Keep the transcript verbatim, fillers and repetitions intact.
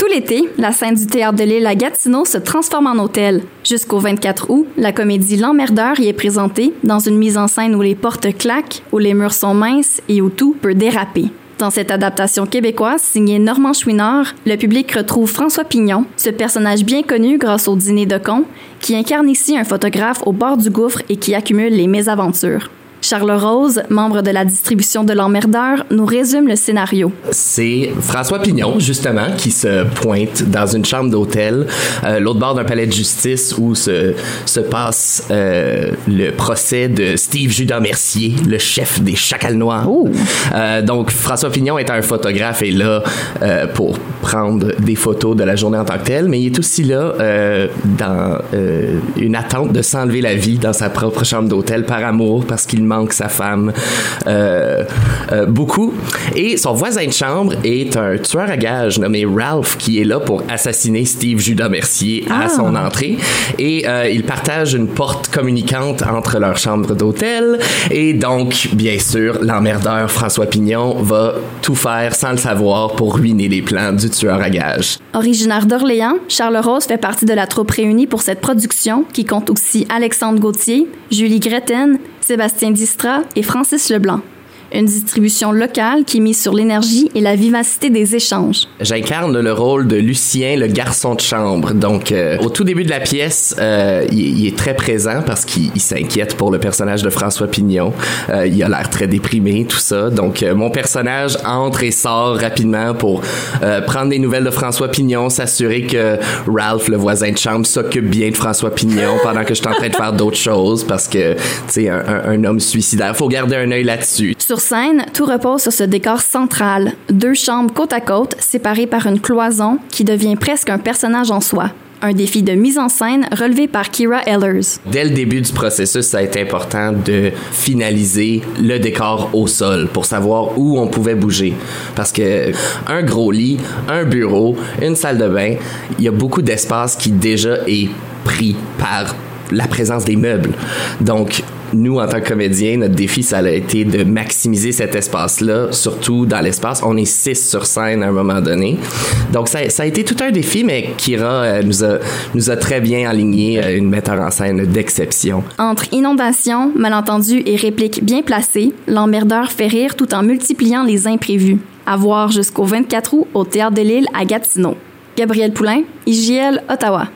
Tout l'été, la scène du Théâtre de l'Île à Gatineau se transforme en hôtel. Jusqu'au vingt-quatre août, la comédie L'Emmerdeur y est présentée dans une mise en scène où les portes claquent, où les murs sont minces et où tout peut déraper. Dans cette adaptation québécoise signée Normand Chouinard, le public retrouve François Pignon, ce personnage bien connu grâce au Dîner de cons, qui incarne ici un photographe au bord du gouffre et qui accumule les mésaventures. Charles Rose, membre de la distribution de L'Emmerdeur, nous résume le scénario. C'est François Pignon, justement, qui se pointe dans une chambre d'hôtel, euh, l'autre bord d'un palais de justice où se, se passe euh, le procès de Steve Judas-Mercier, le chef des Chacals Noirs. Oh. Euh, donc, François Pignon est un photographe et là euh, pour prendre des photos de la journée en tant que telle, mais il est aussi là euh, dans euh, une attente de s'enlever la vie dans sa propre chambre d'hôtel par amour, parce qu'il manque sa femme euh, euh, beaucoup. Et son voisin de chambre est un tueur à gages nommé Ralph qui est là pour assassiner Steve Judas-Mercier à ah. son entrée. Et euh, ils partagent une porte communicante entre leur chambre d'hôtel. Et donc, bien sûr, l'emmerdeur François Pignon va tout faire sans le savoir pour ruiner les plans du tueur à gages. Originaire d'Orléans, Charles Rose fait partie de la troupe réunie pour cette production qui compte aussi Alexandre Gauthier, Julie Greten, Sébastien Distra et Francis Leblanc. Une distribution locale qui mise sur l'énergie et la vivacité des échanges. J'incarne le rôle de Lucien, le garçon de chambre. Donc, euh, au tout début de la pièce, euh, il, il est très présent parce qu'il il s'inquiète pour le personnage de François Pignon. Euh, il a l'air très déprimé, tout ça. Donc, euh, mon personnage entre et sort rapidement pour euh, prendre des nouvelles de François Pignon, s'assurer que Ralph, le voisin de chambre, s'occupe bien de François Pignon pendant que je suis en train de faire d'autres choses parce que, tu sais, un, un, un homme suicidaire, faut garder un œil là-dessus. Sur scène, tout repose sur ce décor central. Deux chambres côte à côte, séparées par une cloison qui devient presque un personnage en soi. Un défi de mise en scène relevé par Kira Ehlers. Dès le début du processus, ça a été important de finaliser le décor au sol pour savoir où on pouvait bouger. Parce que un gros lit, un bureau, une salle de bain, il y a beaucoup d'espace qui déjà est pris par la présence des meubles. Donc, nous, en tant que comédiens, notre défi, ça a été de maximiser cet espace-là, surtout dans l'espace. On est six sur scène à un moment donné. Donc, ça, ça a été tout un défi, mais Kira euh, nous, a, nous a très bien aligné euh, une metteur en scène d'exception. Entre inondations, malentendus et répliques bien placées, l'emmerdeur fait rire tout en multipliant les imprévus. À voir jusqu'au vingt-quatre août au Théâtre de l'Île à Gatineau. Gabrielle Poulain, I J L, Ottawa.